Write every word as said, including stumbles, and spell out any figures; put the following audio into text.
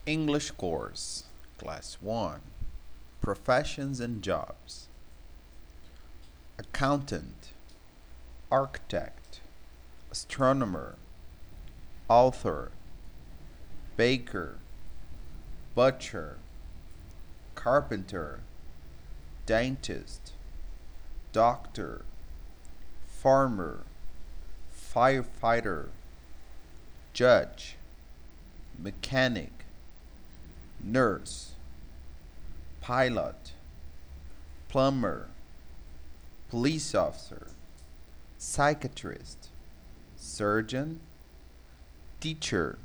English course, Class one. Professions and jobs. Accountant, architect, astronomer, author, baker, butcher, carpenter, dentist, doctor, farmer, firefighter, judge, mechanic, nurse, pilot, plumber, police officer, psychiatrist, surgeon, teacher,